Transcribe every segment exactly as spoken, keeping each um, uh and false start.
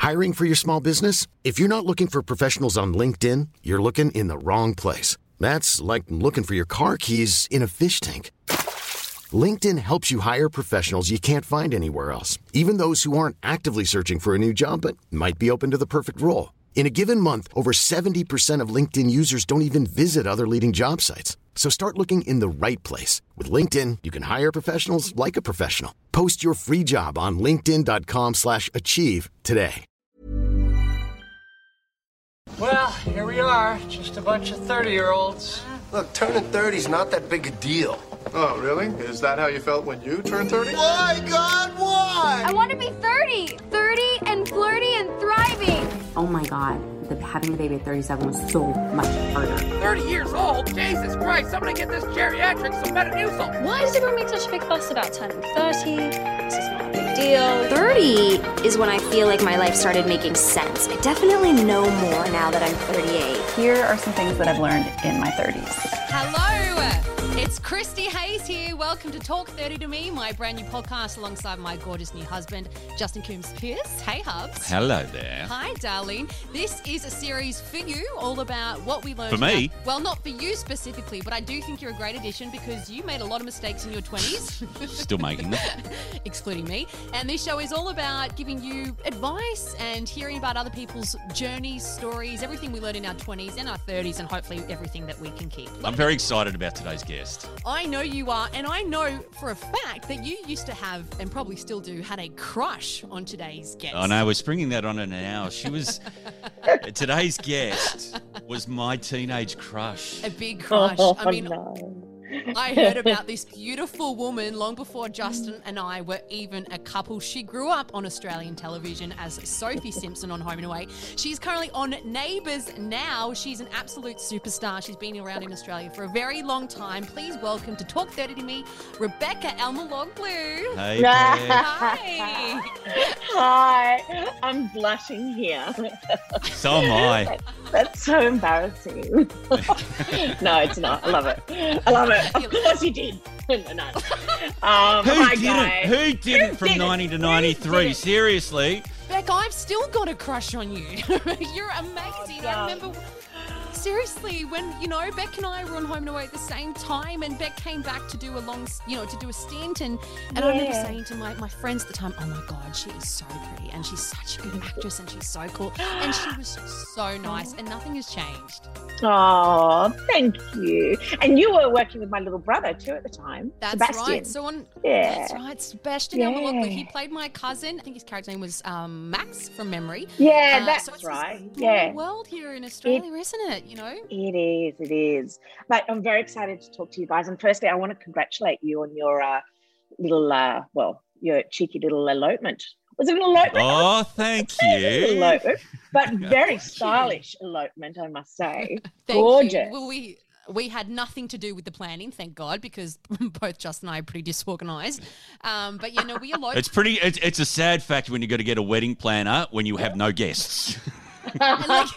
Hiring for your small business? If you're not looking for professionals on LinkedIn, you're looking in the wrong place. That's like looking for your car keys in a fish tank. LinkedIn helps you hire professionals you can't find anywhere else, even those who aren't actively searching for a new job but might be open to the perfect role. In a given month, over seventy percent of LinkedIn users don't even visit other leading job sites. So start looking in the right place. With LinkedIn, you can hire professionals like a professional. Post your free job on linkedin.com slash achieve today. Well, here we are, just a bunch of thirty-year-olds. Look, turning thirty's not that big a deal. Oh, really? Is that how you felt when you turned thirty? Why, God, why? I want to be thirty. thirty and flirty and thriving. Oh my God, the, having the baby at thirty-seven was so much harder. thirty years old? Jesus Christ, somebody get this geriatric some Metamucil. Why does everyone make such a big fuss about turning thirty? This is not a big deal. thirty is when I feel like my life started making sense. I definitely know more now that I'm thirty-eight. Here are some things that I've learned in my thirties. Hello, it's Christy Hayes here. Welcome to Talk thirty to Me, my brand new podcast alongside my gorgeous new husband, Justin Coombs-Pierce. Hey, Hubs. Hello there. Hi, darling. This is a series for you, all about what we learned. For me? About, well, not for you specifically, but I do think you're a great addition because you made a lot of mistakes in your twenties. Still making them. Excluding me. And this show is all about giving you advice and hearing about other people's journeys, stories, everything we learned in our twenties and our thirties, and hopefully everything that we can keep. I'm very excited about today's guest. I know you are, and I know for a fact that you used to have, and probably still do, had a crush on today's guest. Oh no, we're springing that on her now. She was, today's guest was my teenage crush. A big crush. Oh, I mean, no. I heard about this beautiful woman long before Justin and I were even a couple. She grew up on Australian television as Sophie Simpson on Home and Away. She's currently on Neighbours now. She's an absolute superstar. She's been around in Australia for a very long time. Please welcome to Talk thirty to Me, Rebecca Elmaloglou. Hey, Beck. Hi. Hi. I'm blushing here. So am I. That's so embarrassing. No, it's not. I love it. I love it. Of course you did. No, no. Um, Who hi, didn't? guy. Who didn't Who from didn't? ninety to Who ninety-three? didn't? Seriously? Beck, I've still got a crush on you. You're amazing. Oh, I remember, seriously, when, you know, Beck and I were on Home and Away at the same time, and Beck came back to do a long, you know, to do a stint, and, and I remember Yeah. saying to my, my friends at the time, oh my God, she is so pretty, and she's such a good actress, and she's so cool, and she was so nice, and nothing has changed. Oh, thank you. And you were working with my little brother too at the time. That's Sebastian. right. So on, Yeah. that's right. Sebastian Yeah. Elmaloglou. He played my cousin. I think his character name was um, Max from memory. Yeah, Uh, that's so it's right. This small Yeah. world here in Australia, is isn't it? You know. It is, it is. But I'm very excited to talk to you guys. And firstly, I want to congratulate you on your uh, little, uh, well, your cheeky little elopement. Was it an elopement? Oh, thank An you. elopement, but very stylish elopement, I must say. Thank Gorgeous. you. Well, we we had nothing to do with the planning, thank God, because both Justin and I are pretty disorganised. Um, but you know, we eloped. It's pretty. It's, it's a sad fact when you got to get a wedding planner when you have no guests. And like,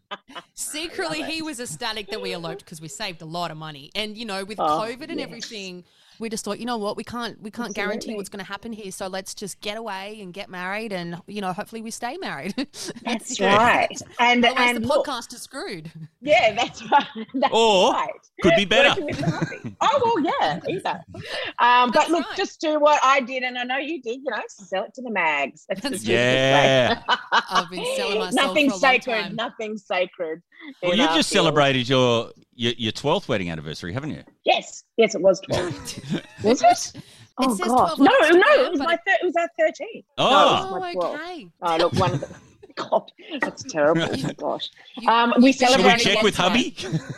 secretly, he was ecstatic that we eloped because we saved a lot of money. And you know, with Oh, COVID and yes. everything, we just thought, you know what, we can't we can't guarantee Absolutely. what's going to happen here. So let's just get away and get married, and you know, hopefully we stay married. That's Yeah. right. And Otherwise, and the look, podcast is screwed. yeah, that's right. That's Or right. could be better. Working with the hubby. Oh well, yeah, either. Um, but That's look, right. just do what I did, and I know you did. You know, sell it to the mags. That's That's the Yeah. I've been selling myself Nothing for a long sacred. time. Nothing sacred. Well, in you've our just field. celebrated your, your your twelfth wedding anniversary, haven't you? Yes, yes, it was twelve. Was it? Oh says gosh, twelve no, on no, Instagram, it was but my it- thir- it was our thirteenth. Oh. No, it was Oh, my twelve. okay. Oh, look, one of the God, that's terrible. Oh my gosh. You- Um, you we should Should we celebrated. check with hubby?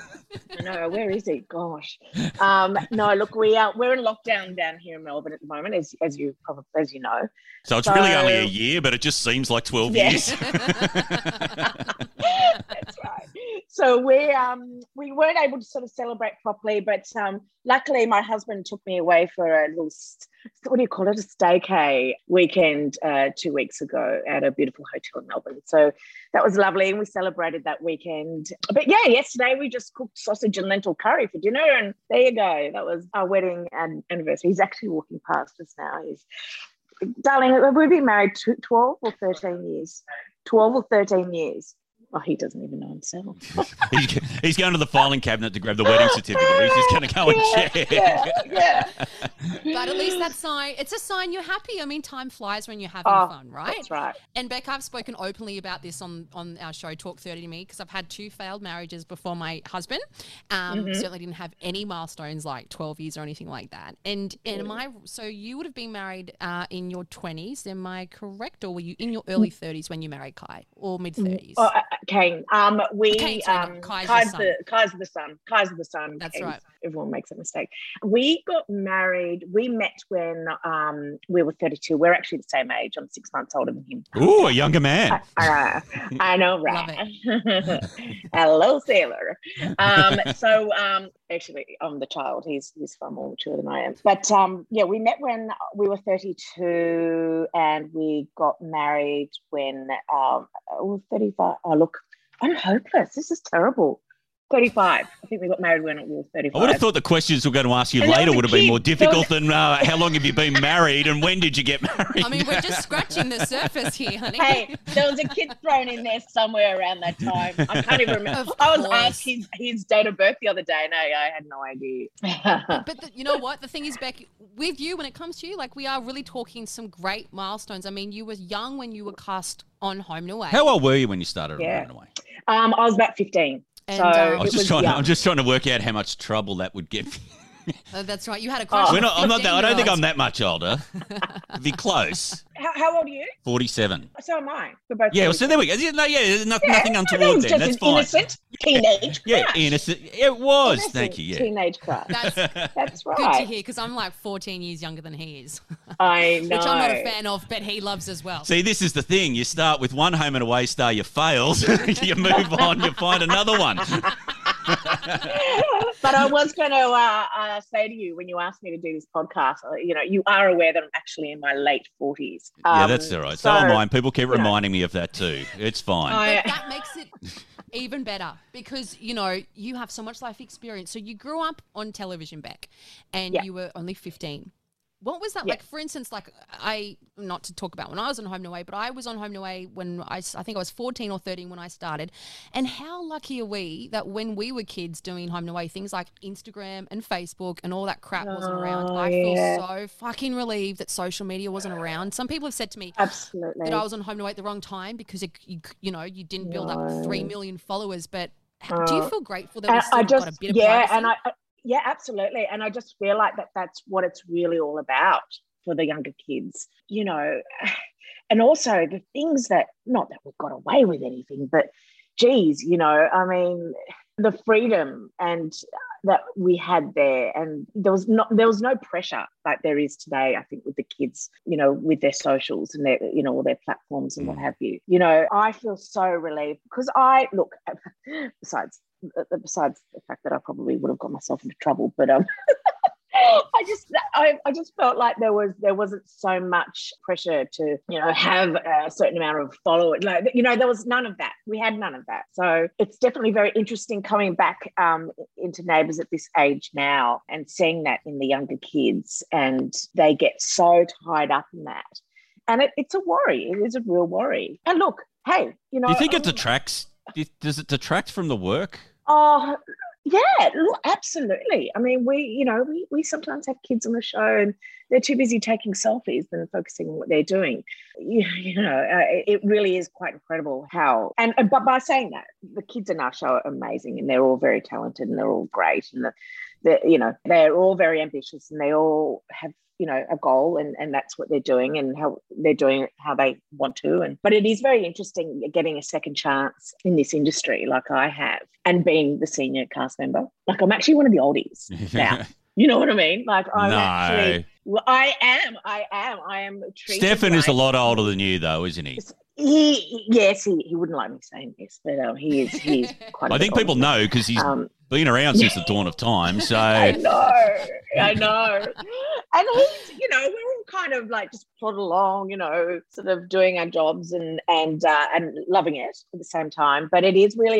I know, where is he? Gosh. Um, no, look, we are we're in lockdown down here in Melbourne at the moment, as as you probably as you know. So it's So- really only a year, but it just seems like twelve Yes. years. That's right. So we um we weren't able to sort of celebrate properly, but um luckily my husband took me away for a little st- what do you call it, a staycay weekend uh, two weeks ago at a beautiful hotel in Melbourne. So that was lovely, and we celebrated that weekend. But yeah, yesterday we just cooked sausage and lentil curry for dinner, and there you go. That was our wedding and anniversary. He's actually walking past us now. He's darling, we've been married to twelve or thirteen years. twelve or thirteen years. Oh, he doesn't even know himself. he's, he's going to the filing cabinet to grab the wedding certificate. He's just going to go yeah, and check. Yeah, yeah. But at least that's sign. It's a sign you're happy. I mean, time flies when you're having oh, fun, right? That's right. And Becca, I've spoken openly about this on, on our show, Talk thirty to Me, because I've had two failed marriages before my husband. Um, Mm-hmm. Certainly didn't have any milestones like twelve years or anything like that. And and am I, so you would have been married uh, in your twenties, am I correct? Or were you in your early thirties when you married Kai, or mid thirties? Oh, uh, Kane. Um, we Kane, sorry, um, Kai's Kai's the the Kai's the son. Kai's the son. That's Kane's- right. Everyone makes a mistake. We got married. We met when um, we were thirty-two. We're actually the same age. I'm six months older than him. Ooh, a younger man. I, I, I know, right? Hello, sailor. Um, so um, actually, I'm the child. He's he's far more mature than I am. But um, yeah, we met when we were thirty-two, and we got married when um, we were thirty-five. Oh, look, I'm hopeless. This is terrible. thirty-five. I think we got married when we were thirty-five. I would have thought the questions we're going to ask you And there later was a would have been kid. more difficult There than uh, how long have you been married and when did you get married? I mean, we're just scratching the surface here, honey. Hey, there was a kid thrown in there somewhere around that time. I can't even remember. Of I was course. asked his, his date of birth the other day, and I, I had no idea. But the, you know what? The thing is, Beck, with you, when it comes to you, like we are really talking some great milestones. I mean, you were young when you were cast on Home and Away. How old were you when you started Yeah. on Home and Away? um, I was about fifteen. And, so um, I was it just was trying. To, young. I'm just trying to work out how much trouble that would get. Oh, that's right. You had a crush. We're on not, I'm not that. I don't think I'm fifteen-year-olds. that much older. It'd be close. How, how old are you? Forty-seven. So am I. We're both Yeah. Well, so forty-two. there we go. Yeah, No, yeah. There's no, Yeah, nothing I think untoward it's there. just That's an fine. innocent teenage Yeah, crush. innocent. It was. Innocent Thank you. Yeah. Teenage crush. That's That's good to right. hear because I'm like fourteen years younger than he is, I know. which I'm not a fan of, but he loves as well. See, this is the thing. You start with one Home and Away star, you fails. You move on, you find another one. But I was going to uh, uh, say to you when you asked me to do this podcast, uh, you know, you are aware that I'm actually in my late forties. Um, yeah, that's all right. So, am I. People keep reminding me of that too. It's fine. I- But that makes it even better because, you know, you have so much life experience. So you grew up on television, Beck, and Yeah. you were only fifteen. What was that Yeah. like? For instance, like I, not to talk about when I was on Home and Away, but I was on Home and Away when I, s- I think I was fourteen or thirteen when I started. And how lucky are we that when we were kids doing Home and Away, things like Instagram and Facebook and all that crap wasn't around. Oh, I yeah. feel so fucking relieved that social media wasn't around. Some people have said to me, Absolutely. that I was on Home and Away at the wrong time because it, you, you know you didn't build up No. three million followers. But h- do you Uh, feel grateful that we And still I just, got a bit of yeah, privacy? and I, I- yeah, absolutely. And I just feel like that that's what it's really all about for the younger kids, you know. And also the things that, not that we got away with anything, but geez, you know, I mean, the freedom and that we had there, and there was not there was no pressure like there is today, I think, with the kids, you know, with their socials and their, you know, all their platforms and what have you. You know, I feel so relieved because I look, besides besides the fact that I probably would have got myself into trouble, but um I just I, I just felt like there was there wasn't so much pressure to, you know, have a certain amount of followers. Like, you know, there was none of that. We had none of that. So it's definitely very interesting coming back um, into Neighbours at this age now and seeing that in the younger kids, and they get so tied up in that. And it, it's a worry. It is a real worry. And look, hey, you know, Do you think it detracts? do you- Does it detract from the work? Oh, yeah, look, absolutely. I mean, we, you know, we, we sometimes have kids on the show and they're too busy taking selfies than focusing on what they're doing. You, you know, uh, it really is quite incredible how, and, and but by saying that, the kids in our show are amazing and they're all very talented and they're all great and, the, the, you know, they're all very ambitious and they all have, you know, a goal, and, and that's what they're doing and how they're doing it how they want to. And but it is very interesting getting a second chance in this industry like I have, and being the senior cast member. Like, I'm actually one of the oldies now. You know what I mean? Like, I'm No. actually, well, I am, I am, I am treated Stefan is a like- lot older than you, though, isn't he? He, yes, he, he wouldn't like me saying this, but um, he is, he is quite a I bit think people older. know because he's Um, been around since the dawn of time. So I know, I know. And he's, you know, we're all kind of like just plod along, you know, sort of doing our jobs and and uh, and loving it at the same time. But it is really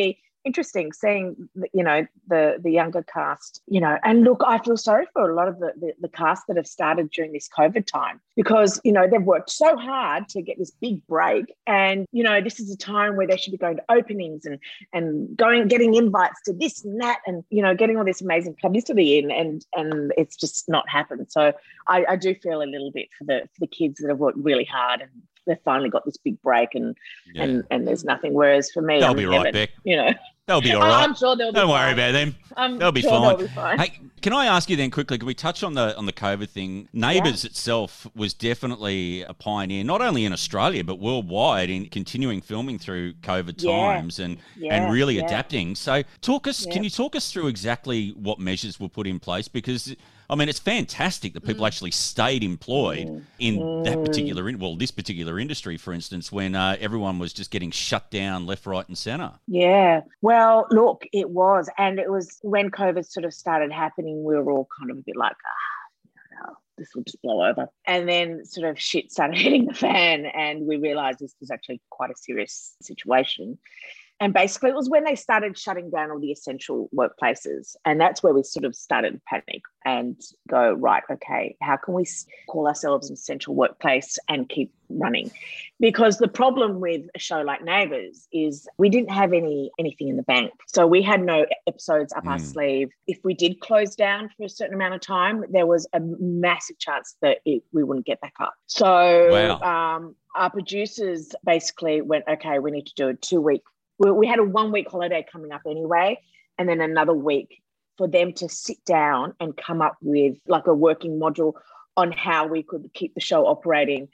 interesting seeing, you know, the the younger cast, you know, and look, I feel sorry for a lot of the, the, the cast that have started during this COVID time because, you know, they've worked so hard to get this big break. And, you know, this is a time where they should be going to openings and, and going, getting invites to this and that and, you know, getting all this amazing publicity in and, and it's just not happened. So I, I do feel a little bit for the, for the kids that have worked really hard and they've finally got this big break and yeah. and, and there's nothing. Whereas for me, they'll I'm be heaven, right, Beck. You know, they'll be all right. I'm sure they'll be Don't fine. worry about them. I'm they'll be sure fine. They'll be fine. Hey, can I ask you then quickly? Can we touch on the on the COVID thing? Neighbours Yeah. itself was definitely a pioneer, not only in Australia but worldwide, in continuing filming through COVID Yeah. times and Yeah, and really yeah. adapting. So, talk us. Yeah. Can you talk us through exactly what measures were put in place? Because I mean, it's fantastic that people Mm. actually stayed employed Mm. in that Mm. particular, in, well, this particular industry, for instance, when uh, everyone was just getting shut down left, right, and centre. Yeah. Well, look, it was. And it was when COVID sort of started happening, we were all kind of a bit like, ah, no, this will just blow over. And then sort of shit started hitting the fan and we realised this was actually quite a serious situation. And basically it was when they started shutting down all the essential workplaces. And that's where we sort of started to panic and go, right, okay, how can we call ourselves an essential workplace and keep running? Because the problem with a show like Neighbours is we didn't have any anything in the bank. So we had no episodes up mm. our sleeve. If we did close down for a certain amount of time, there was a massive chance that it, we wouldn't get back up. So wow. um, our producers basically went, okay, we need to do a two-week We had a one-week holiday coming up anyway, and then another week for them to sit down and come up with like a working module on how we could keep the show operating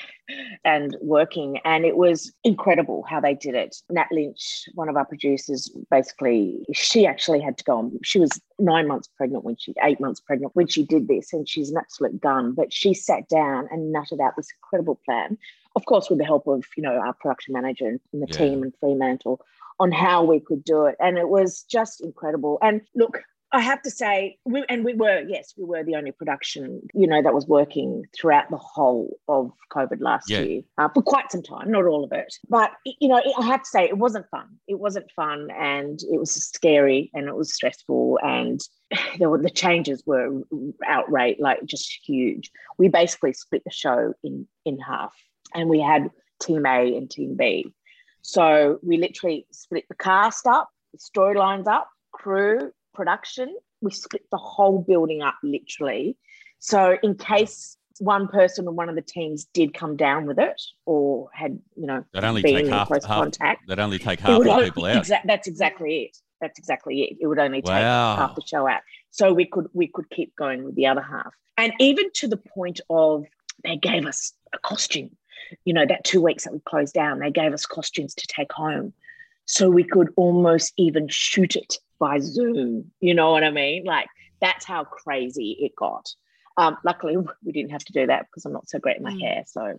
and working. And it was incredible how they did it. Nat Lynch, one of our producers, basically, she actually had to go on. She was nine months pregnant when she, eight months pregnant when she did this, and she's an absolute gun. But she sat down and nutted out this incredible plan, of course, with the help of, you know, our production manager and the Yeah. team and Fremantle, on how we could do it. And it was just incredible. And look, I have to say, we, and we were, yes, we were the only production, you know, that was working throughout the whole of COVID last Yeah. year uh, for quite some time, not all of it. But, you know, I have to say it wasn't fun. It wasn't fun and it was scary and it was stressful and there were, the changes were outright, like just huge. We basically split the show in, in half and we had Team A and Team B. So we literally split the cast up, the storylines up, crew, production. We split the whole building up literally. So in case one person or one of the teams did come down with it or had, you know, They'd only been take in half, close half, contact. They'd only take it half would the only- people out. exa- that's exactly it. That's exactly it. It would only take Wow. half the show out. So we could we could keep going with the other half. And even to the point of they gave us a costume. You know, that two weeks that we closed down, they gave us costumes to take home. So we could almost even shoot it by Zoom. You know what I mean? Like, that's how crazy it got. Um, luckily, we didn't have to do that because I'm not so great in my Mm. hair. So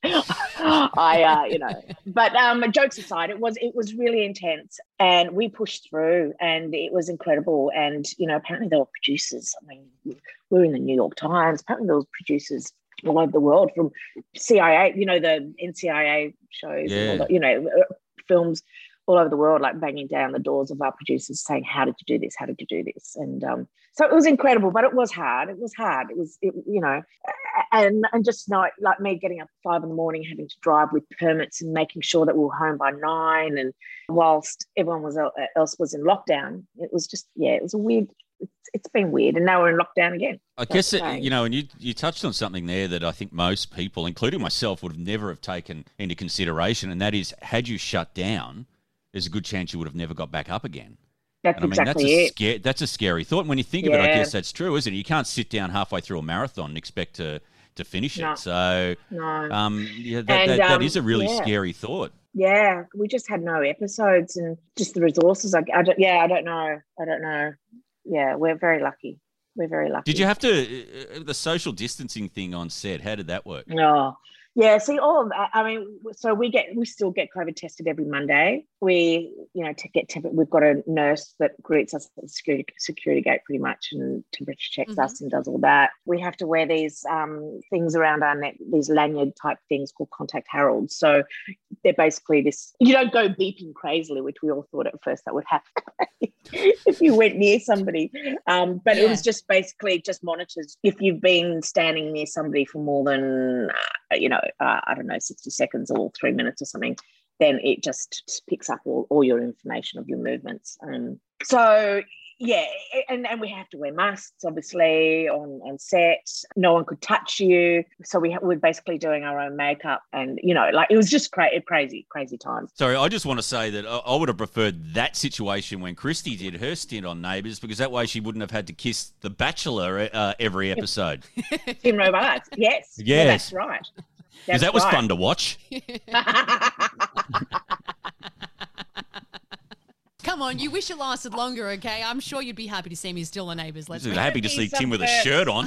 I, uh, you know, but um, jokes aside, it was it was really intense and we pushed through and it was incredible. And, you know, apparently there were producers. I mean, we were in the New York Times. Apparently there was producers all over the world from C I A, you know, the N C I A shows, Yeah. and all the, you know, films all over the world, like banging down the doors of our producers saying, how did you do this? How did you do this? And um, so it was incredible, but it was hard. It was hard. It was, it, you know, and and just not like me getting up at five in the morning, having to drive with permits and making sure that we were home by nine. And whilst everyone was else was in lockdown, it was just, yeah, it was a weird, it's, it's been weird. And now we're in lockdown again. I So guess, it's it, strange. you know, and you you touched on something there that I think most people, including myself, would have never have taken into consideration, and that is, had you shut down, there's a good chance you would have never got back up again. That's And I mean, exactly that's a it. scary, that's a scary thought. And when you think of it, I Yeah. guess that's true, isn't it? You can't sit down halfway through a marathon and expect to, to finish No. it. So, No. um, yeah, that, And, that, that um, is a really yeah. scary thought. Yeah, we just had no episodes and just the resources. I, I don't, yeah, I don't know. I don't know. Yeah, we're very lucky. We're very lucky. Did you have to, uh, the social distancing thing on set, how did that work? No, Yeah, see, all of that. I mean, so we get we still get COVID tested every Monday. We, you know, to get temp- we've got a nurse that greets us at the security security gate pretty much and temperature checks mm-hmm. us and does all that. We have to wear these um, things around our neck, these lanyard type things called contact heralds. So they're basically this. You don't go beeping crazily, which we all thought at first that would happen if you went near somebody. Um, but yeah. It was just basically just monitors if you've been standing near somebody for more than uh, you know. Uh, I don't know, sixty seconds or three minutes or something, then it just picks up all, all your information of your movements. Um, so, yeah, and, and we have to wear masks, obviously, on, on set. No one could touch you. So we ha- we're basically doing our own makeup and, you know, like it was just cra- crazy, crazy times. Sorry, I just want to say that I would have preferred that situation when Christy did her stint on Neighbours because that way she wouldn't have had to kiss The Bachelor uh, every episode. Tim Robards, yes. Yes. Yeah, that's right. Because that was right. fun to watch. Come on, you wish it lasted longer, okay? I'm sure you'd be happy to see me still on Neighbours. Let's be happy to see Tim with a shirt on.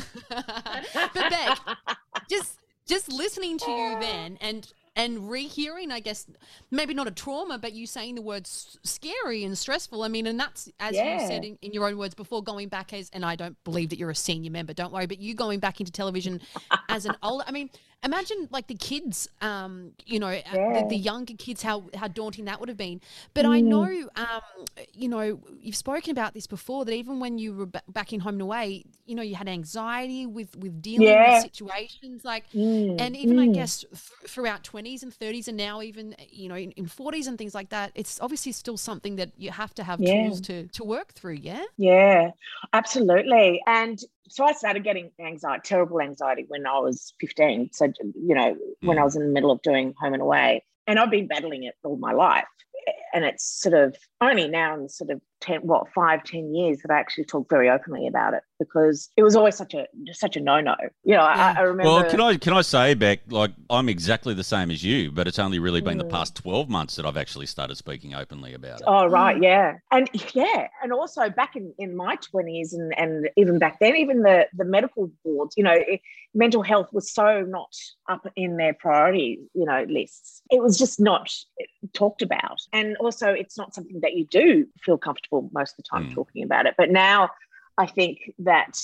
But Beck, just just listening to you then and and rehearing, I guess, maybe not a trauma, but you saying the words scary and stressful. I mean, and that's, as yeah. you said in, in your own words before, going back as, and I don't believe that you're a senior member, don't worry, but you going back into television as an older, I mean, imagine like the kids, um, you know, yeah. the, the younger kids, how, how daunting that would have been. But mm. I know, um, you know, you've spoken about this before, that even when you were b- back in Home and Away, you know, you had anxiety with, with dealing yeah. with situations like, mm. and even mm. I guess th- throughout twenties and thirties and now even, you know, in, in forties and things like that, it's obviously still something that you have to have yeah. tools to, to work through, yeah? Yeah, absolutely. And so I started getting anxiety, terrible anxiety when I was fifteen. So, you know, when I was in the middle of doing Home and Away, and I've been battling it all my life. And it's sort of only now in sort of ten, what, five, ten years that I actually talk very openly about it because it was always such a such a no-no. You know, yeah. I, I remember. Well, can I can I say, Beck, like I'm exactly the same as you, but it's only really been mm. the past twelve months that I've actually started speaking openly about it. Oh, right, mm. yeah. And yeah, and also back in, in my twenties and, and even back then, even the, the medical boards, you know, it, mental health was so not up in their priority, you know, lists. It was just not talked about. And also it's not something that you do feel comfortable most of the time mm. talking about it. But now I think that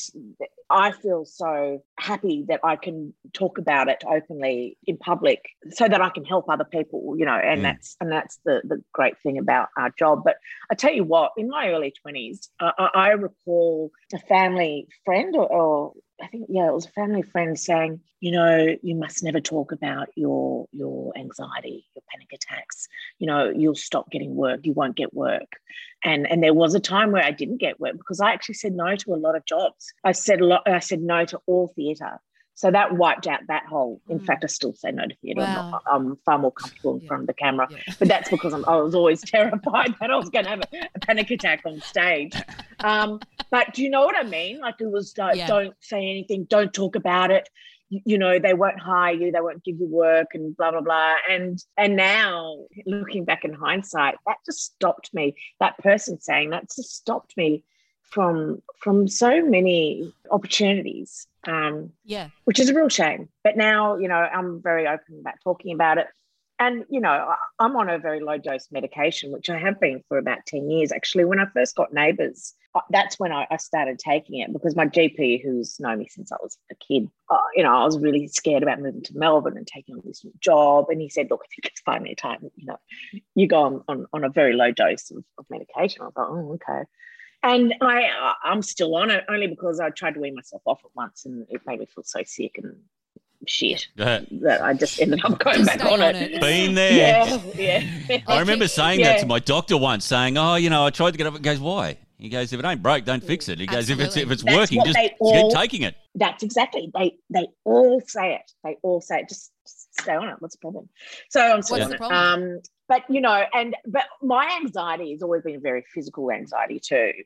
I feel so happy that I can talk about it openly in public so that I can help other people, you know, and mm. that's and that's the, the great thing about our job. But I tell you what, in my early twenties, I, I recall a family friend or, or I think, yeah, it was a family friend saying, you know, you must never talk about your your anxiety, your panic attacks. You know, you'll stop getting work. You won't get work. And and there was a time where I didn't get work because I actually said no to a lot of jobs. I said a lot, I said no to all theatre. So that wiped out that whole. In mm. fact, I still say no to theatre. Wow. I'm, not, I'm far more comfortable in yeah. front of the camera. Yeah. But that's because I'm, I was always terrified that I was going to have a, a panic attack on stage. Um, but do you know what I mean? Like it was like, yeah. don't say anything, don't talk about it. You, you know, they won't hire you, they won't give you work and blah, blah, blah. And and now looking back in hindsight, that just stopped me. That person saying that just stopped me from from so many opportunities, um, yeah, which is a real shame. But now, you know, I'm very open about talking about it. And, you know, I'm on a very low dose medication, which I have been for about ten years. Actually, when I first got Neighbours, that's when I, I started taking it because my G P, who's known me since I was a kid, uh, you know, I was really scared about moving to Melbourne and taking on this new job. And he said, look, I think it's finally time, you know, you go on, on, on a very low dose of, of medication. I was like, oh, okay. And I, I'm still on it only because I tried to wean myself off at once and it made me feel so sick and shit that I just ended up going just back on, on it. it. Been there. Yeah, yeah. I remember saying yeah. that to my doctor once, saying, oh, you know, I tried to get up. He goes, why? He goes, if it ain't broke, don't fix it. He goes, Absolutely. if it's if it's That's working, just all, keep taking it. That's exactly. They they all say it. They all say it. Just, just stay on it. What's the problem? So I'm still What's on it. Um, but you know, and but my anxiety has always been very physical anxiety too, like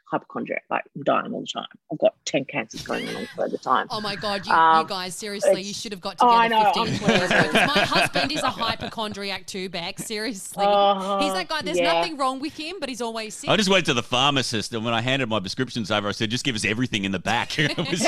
hypochondriac, like I'm dying all the time. I've got ten cancers going on all the time. Oh my God, you, um, you guys, seriously, you should have got oh, together know, fifteen, twenty years ago. 'Cause my husband is a hypochondriac too, Beck, seriously. Uh, he's that guy, there's yeah. nothing wrong with him, but he's always sick. I just went to the pharmacist, and when I handed my prescriptions over, I said, just give us everything in the back. It was-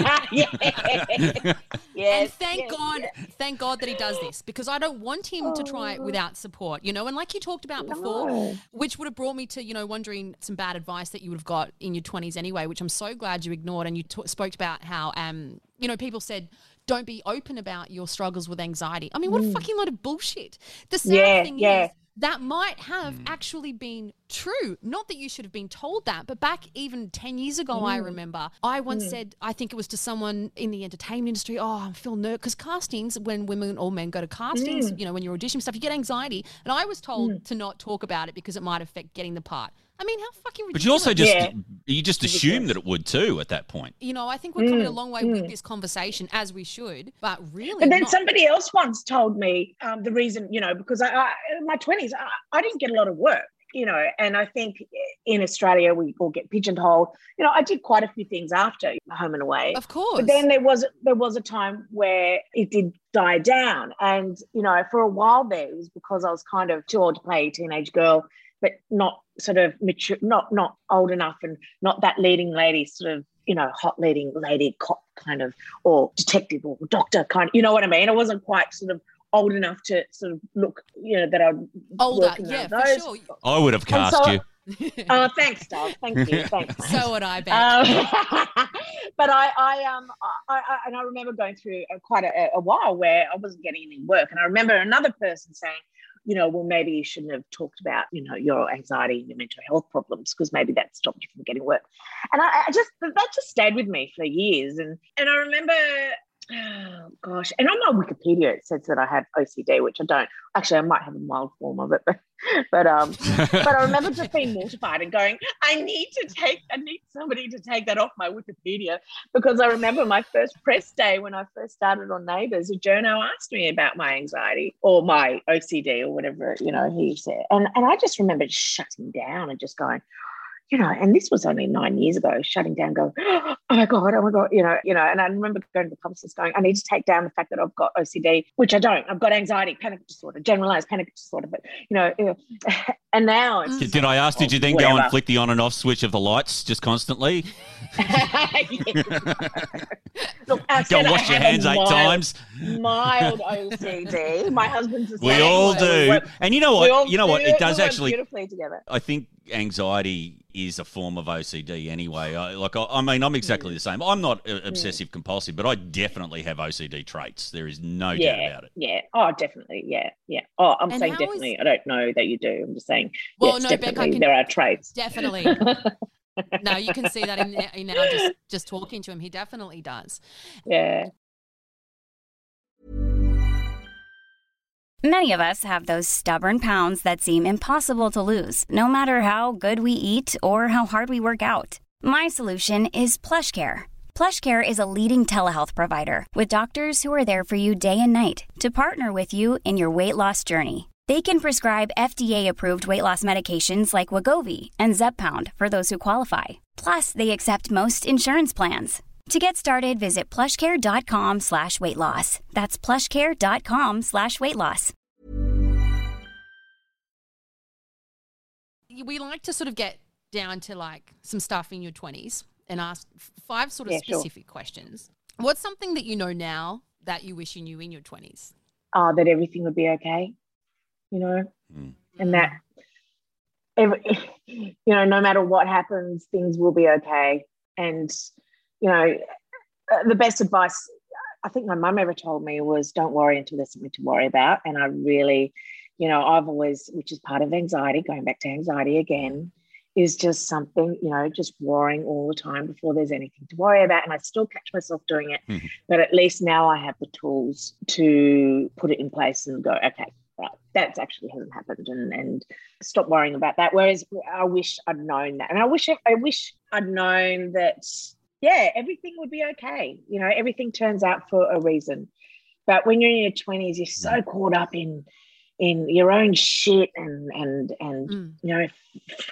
yes, and thank yes, God, yes. thank God that he does this, because I don't want him to try it without support, you know. And like you talked about before, No. which would have brought me to, you know, wondering some bad advice that you would have got in your twenties anyway, which I'm so glad you ignored. And you t- spoke about how, um, you know, people said, don't be open about your struggles with anxiety. I mean, what a fucking lot of bullshit. The sad Yeah, thing yeah. is, that might have actually been true. Not that you should have been told that, but back even ten years ago, I remember, I once said, I think it was to someone in the entertainment industry, oh, I feel nervous. Because castings, when women or men go to castings, you know, when you're auditioning stuff, you get anxiety. And I was told to not talk about it because it might affect getting the part. I mean, how fucking ridiculous. But you also just Yeah. you just assume that it would too at that point. You know, I think we're coming a long way with this conversation, as we should, but really And then not. somebody else once told me um, the reason, you know, because I, I in my twenties, I, I didn't get a lot of work, you know, and I think in Australia we all get pigeonholed. You know, I did quite a few things after Home and Away. Of course. But then there was there was a time where it did die down. And, you know, for a while there, it was because I was kind of too old to play a teenage girl, but not sort of mature, not not old enough, and not that leading lady, sort of, you know, hot leading lady cop kind of, or detective or doctor kind of, you know what I mean? I wasn't quite sort of old enough to sort of look, you know, that I'd Older, work in yeah, those. for sure. I would have cast so- you. Oh, thanks, Dove. Thank you. Thanks. mate. So would I, Beck. Um, but I, I, um, I, I, and I remember going through a, quite a, a while where I wasn't getting any work, and I remember another person saying, you know, well, maybe you shouldn't have talked about, you know, your anxiety and your mental health problems, because maybe that stopped you from getting work. And I, I just, that just stayed with me for years. And, and I remember, oh gosh, and on my Wikipedia, it says that I have O C D, which I don't. Actually, I might have a mild form of it, but, but, um, but I remember just being mortified and going, I need to take, I need somebody to take that off my Wikipedia, because I remember my first press day when I first started on Neighbours, a journo asked me about my anxiety or my O C D or whatever, you know, he said. And, and I just remember shutting down and just going, you know, and this was only nine years ago, shutting down, going, oh my God, oh my God, you know, you know, and I remember going to the publicist going, I need to take down the fact that I've got O C D, which I don't. I've got anxiety, panic disorder, generalized panic disorder, but, you know, you know and now it's Did, did I ask, did you then whatever. go and flick the on and off switch of the lights just constantly? Look, I Go said I wash your have a hands eight mild- times. Mild O C D. My husband's the We same all way. do. work- And you know we all what? You know what? do It does we work actually. beautifully together. I think anxiety is a form of O C D anyway. I, like, I, I mean, I'm exactly the same. I'm not uh, obsessive compulsive, but I definitely have O C D traits. There is no doubt Yeah, about it. yeah. Oh, definitely. Yeah, yeah. Oh, I'm And saying how definitely. is- I don't know that you do. I'm just saying. Well, yes, no, Beck, I definitely. can- There are traits. Definitely. No, you can see that in, in now just, just talking to him. He definitely does. Yeah. Many of us have those stubborn pounds that seem impossible to lose, no matter how good we eat or how hard we work out. My solution is PlushCare. PlushCare is a leading telehealth provider with doctors who are there for you day and night to partner with you in your weight loss journey. They can prescribe F D A-approved weight loss medications like Wegovy and Zepbound for those who qualify. Plus, they accept most insurance plans. To get started, visit plushcare.com slash weight loss. That's plushcare.com slash weight loss. We like to sort of get down to like some stuff in your twenties and ask f- five sort of Yeah, sure. specific questions. What's something that you know now that you wish you knew in your twenties? Oh, that everything would be okay. You know, Mm. and that every, you know, no matter what happens, things will be okay. And you know, uh, the best advice I think my mum ever told me was, don't worry until there's something to worry about. And I really, you know, I've always, which is part of anxiety, going back to anxiety again, is just something, you know, just worrying all the time before there's anything to worry about. And I still catch myself doing it, Mhm. but at least now I have the tools to put it in place and go, okay, right, that's actually hasn't happened, and, and stop worrying about that. Whereas I wish I'd known that. And I wish, I wish I'd known that, yeah, everything would be okay. You know, everything turns out for a reason. But when you're in your twenties, you're so caught up in in your own shit and and and Mm. you know, f-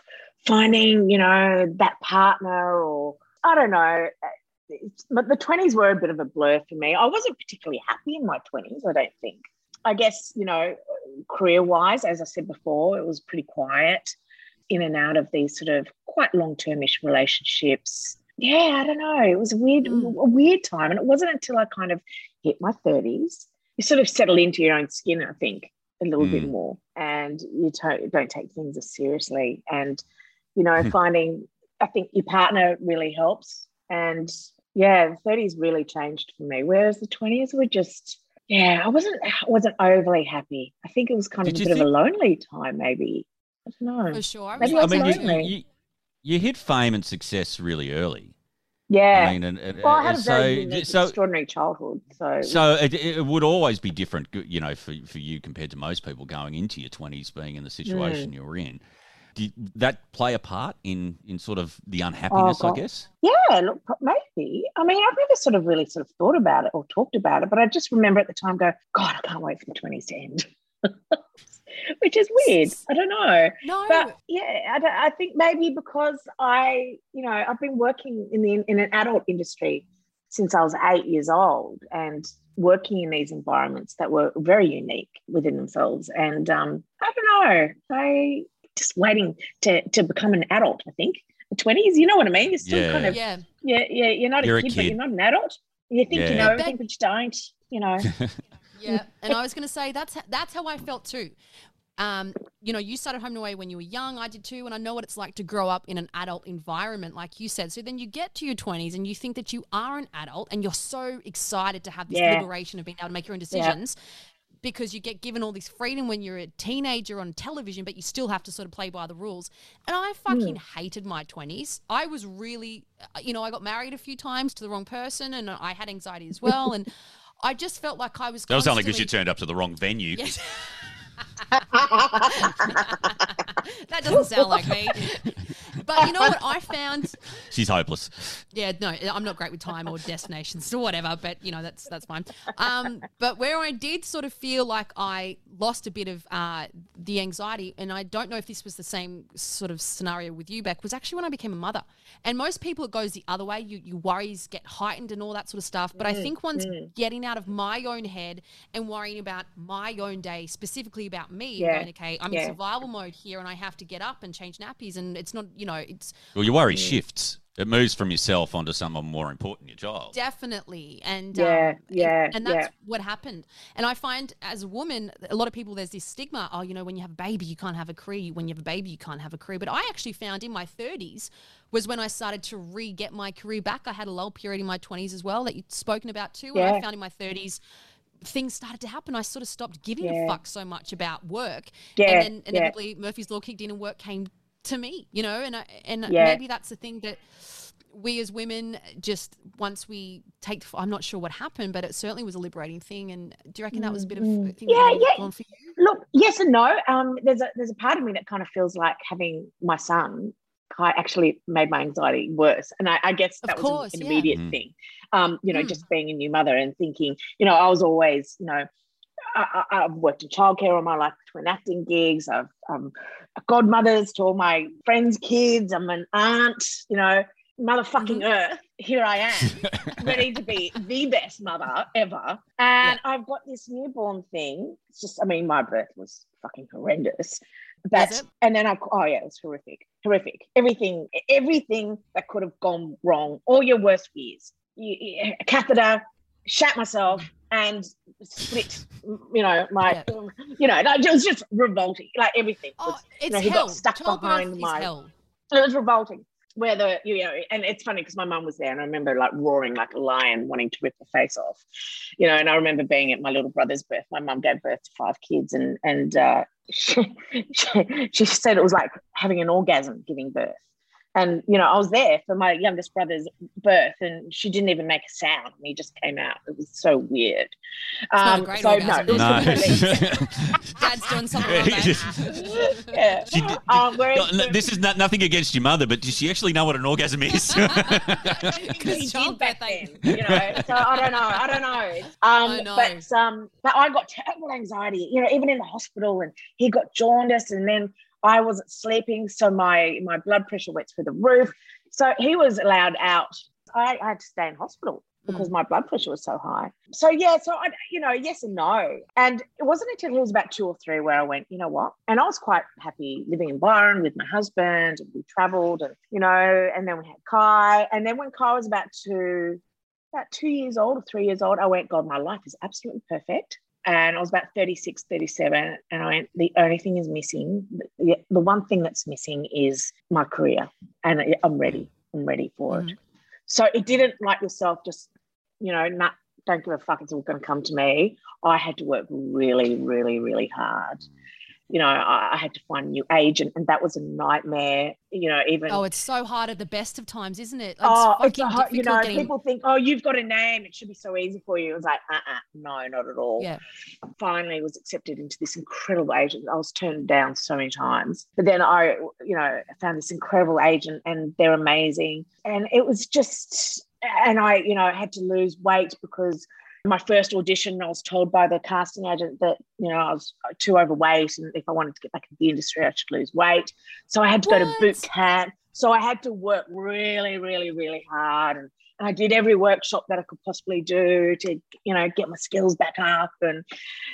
finding, you know, that partner, or I don't know. It's, but the twenties were a bit of a blur for me. I wasn't particularly happy in my twenties, I don't think. I guess, you know, career-wise, as I said before, it was pretty quiet, in and out of these sort of quite long-term-ish relationships. Yeah, I don't know. It was a weird, mm. a weird time. And it wasn't until I kind of hit my thirties, you sort of settle into your own skin, I think, a little mm. bit more. And you to- don't take things as seriously. And, you know, finding, I think your partner really helps. And, yeah, the thirties really changed for me. Whereas the twenties were just... Yeah, I wasn't I wasn't overly happy. I think it was kind of Did a bit think... of a lonely time, maybe. I don't know. For sure. Maybe I, I mean, lonely. you, you, you hit fame and success really early. Yeah. I mean, and, and, well, I had a so, very unique, so, extraordinary childhood. So, so it, it would always be different, you know, for for you compared to most people going into your twenties, being in the situation mm. you were in. Did that play a part in, in sort of the unhappiness, oh, I guess? Yeah, look, maybe. I mean, I've never sort of really sort of thought about it or talked about it, but I just remember at the time go, God, I can't wait for the twenties to end, which is weird. I don't know. No. But, yeah, I, don't, I think maybe because I, you know, I've been working in the in an adult industry since I was eight years old and working in these environments that were very unique within themselves. And um, I don't know, they... just waiting to, to become an adult, I think. The twenties, you know what I mean? You're still yeah. kind of, yeah. yeah, yeah, you're not you're a, kid, a kid, but you're not an adult. You think yeah. you know everything, but you don't, you know. Yeah, and I was going to say that's that's how I felt too. Um, you know, you started Home and Away when you were young. I did too, and I know what it's like to grow up in an adult environment, like you said. So then you get to your twenties and you think that you are an adult and you're so excited to have this yeah. liberation of being able to make your own decisions. Yeah. Because you get given all this freedom when you're a teenager on television, but you still have to sort of play by the rules. And I fucking mm. hated my twenties. I was really, you know, I got married a few times to the wrong person and I had anxiety as well. And I just felt like I was That was only because you turned up to the wrong venue. Yes. That doesn't sound like me. But you know what I found? She's hopeless. Yeah, no, I'm not great with time or destinations or whatever, but, you know, that's that's fine. Um, but where I did sort of feel like I lost a bit of uh, the anxiety, and I don't know if this was the same sort of scenario with you, Beck, was actually when I became a mother. And most people, it goes the other way. You, your worries get heightened and all that sort of stuff. But mm, I think once mm. getting out of my own head and worrying about my own day, specifically about me, yeah. and going, okay, I'm yeah. in survival mode here and I have to get up and change nappies, and it's not, you know, it's... Well, your worry mm. shifts. It moves from yourself onto someone more important, your child. Definitely. And yeah, um, yeah, and, and that's yeah. what happened. And I find as a woman, a lot of people, there's this stigma, oh, you know, when you have a baby, you can't have a career. When you have a baby, you can't have a career. But I actually found in my thirties was when I started to re-get my career back. I had a lull period in my twenties as well that you've spoken about too. Yeah. And I found in my thirties, things started to happen. I sort of stopped giving yeah. a fuck so much about work. Yeah, and then inevitably yeah. Murphy's Law kicked in and work came to me, you know, and I, and yeah. maybe that's the thing that we as women just once we take, I'm not sure what happened, but it certainly was a liberating thing. And do you reckon that was a bit of a thing yeah, that yeah. gone for you? Look, yes and no. Um, there's a there's a part of me that kind of feels like having my son actually made my anxiety worse. And I, I guess that of was course, an yeah. immediate Mm. thing. Um, you know, Mm. just being a new mother and thinking, you know, I was always, you know, I, I, I've worked in childcare all my life between acting gigs. I've um, godmothers to all my friends' kids. I'm an aunt, you know, motherfucking Mhm. earth. Here I am, ready to be the best mother ever. And yeah. I've got this newborn thing. It's just, I mean, my birth was fucking horrendous. But, and then I, oh yeah, it was horrific, horrific. Everything, everything that could have gone wrong, all your worst fears. You, you, a catheter, shat myself, and split, you know, my, yeah. you know, it was just revolting. Like everything. Oh, was, it's you know, he hell. got stuck Childbirth behind is my. Hell. It was revolting. Where the, you know, and it's funny because my mum was there and I remember like roaring like a lion wanting to rip the face off, you know, and I remember being at my little brother's birth. My mum gave birth to five kids and, and uh, she, she, she said it was like having an orgasm giving birth. And, you know, I was there for my youngest brother's birth and she didn't even make a sound and he just came out. It was so weird. Um, great so, orgasm. no, No. Dad's doing something like that. yeah. She did, Um, whereas, no, this is not, nothing against your mother, but does she actually know what an orgasm is? Because he did back then, you know. So I don't know. I don't know. Um, I know. But um, but I got terrible anxiety, you know, even in the hospital, and he got jaundice, and then I wasn't sleeping, so my my blood pressure went through the roof. So he was allowed out. I, I had to stay in hospital because my blood pressure was so high. So, yeah, so, I, you know, yes and no. And it wasn't until he was about two or three where I went, you know what? And I was quite happy living in Byron with my husband, and we travelled and, you know, and then we had Kai. And then when Kai was about two, about two years old or three years old, I went, God, my life is absolutely perfect. And I was about thirty-six, thirty-seven, and I went, the only thing is missing, the, the one thing that's missing is my career, and I'm ready. I'm ready for mm-hmm. it. So it didn't, like yourself, just, you know, not, don't give a fuck, it's all going to come to me. I had to work really, really, really hard. You know, I, I had to find a new agent, and that was a nightmare. You know, even oh, it's so hard at the best of times, isn't it? It's oh, it's a hard, you know, getting... people think, oh, you've got a name, it should be so easy for you. It was like, uh, uh no, not at all. Yeah. Finally, was accepted into this incredible agent. I was turned down so many times, but then I, you know, found this incredible agent, and they're amazing. And it was just, and I, you know, had to lose weight because my first audition, I was told by the casting agent that, you know, I was too overweight, and if I wanted to get back into the industry, I should lose weight. So I had to what? go to boot camp. So I had to work really, really, really hard. And, and I did every workshop that I could possibly do to, you know, get my skills back up. And,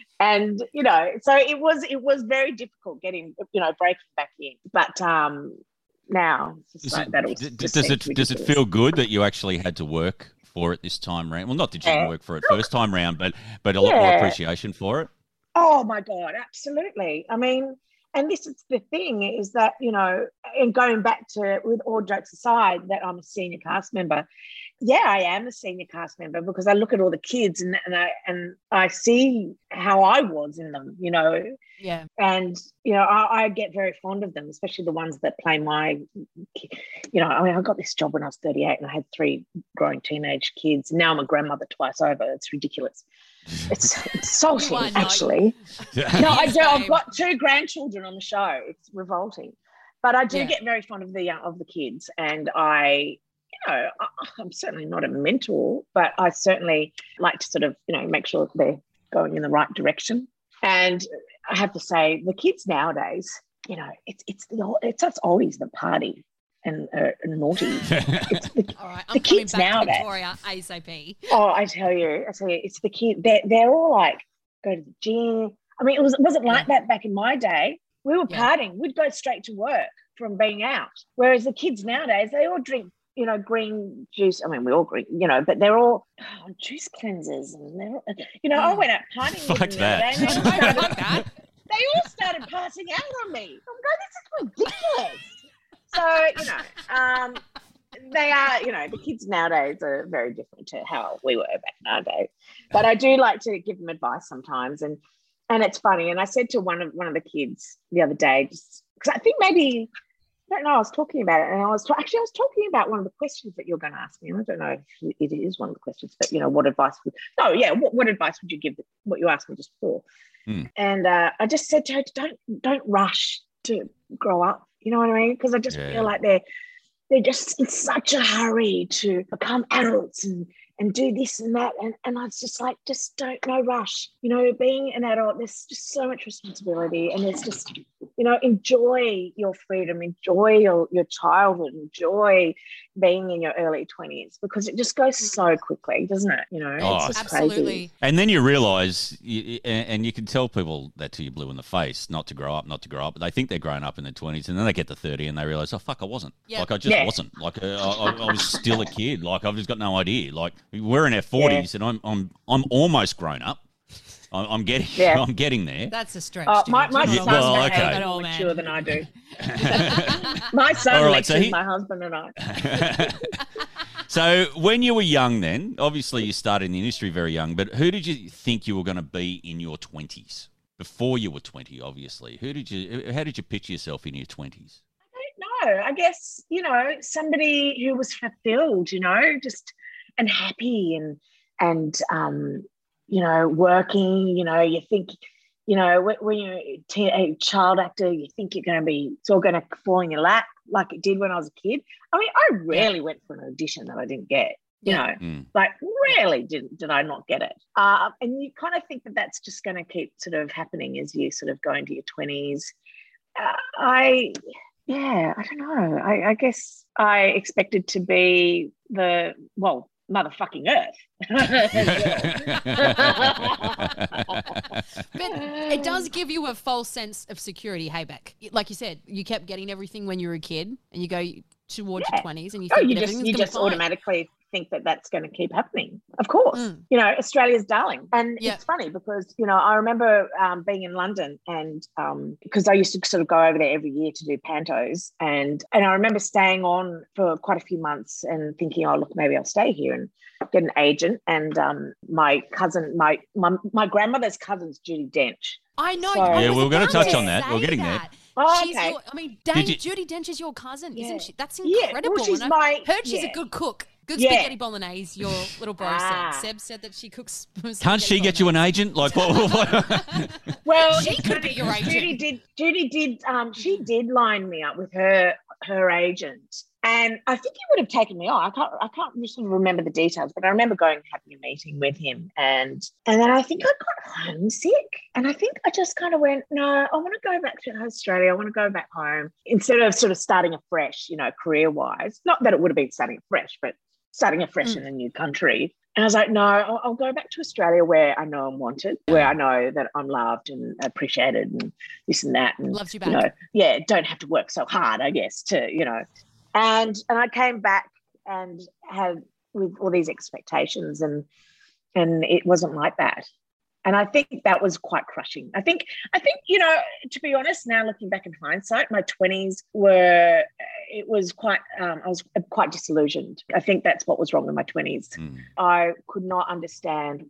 and you know, so it was it was very difficult getting, you know, breaking back in. But um, now, it's just like it, that was does, just does, it, does it feel good that you actually had to work for it this time round? Well, not that you didn't work for it first time round, but but a lot yeah. more appreciation for it. Oh my God, absolutely. I mean, and this is the thing is that, you know, and going back to, with all jokes aside, that I'm a senior cast member. Yeah, I am a senior cast member because I look at all the kids and, and I and I see how I was in them, you know. Yeah. And, you know, I, I get very fond of them, especially the ones that play my, you know, I mean, I got this job when I was thirty-eight and I had three growing teenage kids. Now I'm a grandmother twice over. It's ridiculous. It's insulting, actually. No, I do. I've got two grandchildren on the show. It's revolting. But I do yeah. get very fond of the uh, of the kids, and I, you know, I, I'm certainly not a mentor, but I certainly like to sort of, you know, make sure that they're going in the right direction. And I have to say, the kids nowadays, you know, it's it's the it's us oldies that party and uh, naughty. It's the, all right, I'm the coming kids back nowadays. to Victoria ASAP. Oh, I tell you, I tell you, it's the kid. They're they're all like go to the gym. I mean, it was it wasn't like yeah. that back in my day. We were yeah. partying. We'd go straight to work from being out. Whereas the kids nowadays, they all drink, you know, green juice. I mean, we all drink, you know, but they're all oh, juice cleansers, and they're, all, you know, I went out partying with them the other day, and they all started, they all started passing out on me. I'm going, this is ridiculous. So, you know, um, they are, you know, the kids nowadays are very different to how we were back in our day. But I do like to give them advice sometimes, and and it's funny. And I said to one of one of the kids the other day, just because I think maybe, I don't know, I was talking about it, and I was ta- actually I was talking about one of the questions that you're going to ask me, and I don't know if it is one of the questions, but you know, what advice would? No, yeah, what, what advice would you give? What you asked me just before, hmm. and uh, I just said to her, don't don't rush to grow up. You know what I mean? Because I just yeah. feel like they're they're just in such a hurry to become adults and and do this and that. And, and I was just like, just don't, no rush. You know, being an adult, there's just so much responsibility, and there's just, you know, enjoy your freedom, enjoy your, your childhood, enjoy being in your early twenties, because it just goes so quickly, doesn't it? You know, oh, it's just absolutely. crazy. And then you realise, you, and you can tell people that till you're blue in the face, not to grow up, not to grow up. But they think they're growing up in their twenties, and then they get to thirty and they realise, oh, fuck, I wasn't. Yep. Like, I just yeah. wasn't. Like, uh, I, I was still a kid. Like, I've just got no idea. Like, we're in our forties, yeah. and I'm I'm I'm almost grown up. I'm, I'm getting yeah. I'm getting there. That's a stretch. Uh, my my yeah, son well, is okay. more mature than I do. My son right, lectures so he... my husband and I. So when you were young then, obviously you started in the industry very young, but who did you think you were going to be in your twenties? Before you were twenty, obviously. Who did you? How did you picture yourself in your twenties? I don't know. I guess, you know, somebody who was fulfilled, you know, just and happy and and um, you know, working. You know, you think, you know, when, when you're a, teen, a child actor, you think you're going to be, it's all going to fall in your lap like it did when I was a kid. I mean, I rarely went for an audition that I didn't get. You know, mm. like rarely did did I not get it. Uh, and you kind of think that that's just going to keep sort of happening as you sort of go into your twenties. uh, I, yeah, I don't know. I, I guess I expected to be the, well, motherfucking Earth. But it does give you a false sense of security, hey, Beck. Like you said, you kept getting everything when you were a kid, and you go towards yeah. your twenties and you oh, think you that just, you just fine. automatically think that that's going to keep happening. Of course. Mm. You know, Australia's darling. And yeah. it's funny because, you know, I remember um, being in London and um, because I used to sort of go over there every year to do pantos. And, and I remember staying on for quite a few months and thinking, oh, look, maybe I'll stay here and get an agent. And um, my cousin, my, my my grandmother's cousin's Judi Dench. I know. So, I yeah, we're going to touch on that. Say We're getting that. there. Oh, she's okay. your, I mean, Dame you, Judi Dench is your cousin, yeah. isn't she? That's incredible. Yeah, well, she's and my, I've heard she's yeah. a good cook. Good yeah. spaghetti bolognese, your little bro ah. said. Seb said that she cooks Can't she get bolognese. you an agent? Like what? what? Well, she could be your agent. Judi did, Judi did, um, she did line me up with her her agent. And I think he would have taken me on. I can't I can't sort of remember the details, but I remember going and having a meeting with him. And and then I think I got homesick. And I think I just kind of went, no, I want to go back to Australia. I want to go back home instead of sort of starting afresh, you know, career-wise. Not that it would have been starting afresh, but starting afresh mm. in a new country. And I was like, no, I'll, I'll go back to Australia where I know I'm wanted, where I know that I'm loved and appreciated and this and that. And, Loves you back. You know, yeah, don't have to work so hard, I guess, to, you know. And and I came back and had with all these expectations and and it wasn't like that. And I think that was quite crushing. I think, I think, you know, to be honest, now looking back in hindsight, my twenties were, it was quite, um, I was quite disillusioned. I think that's what was wrong in my twenties. Mm. I could not understand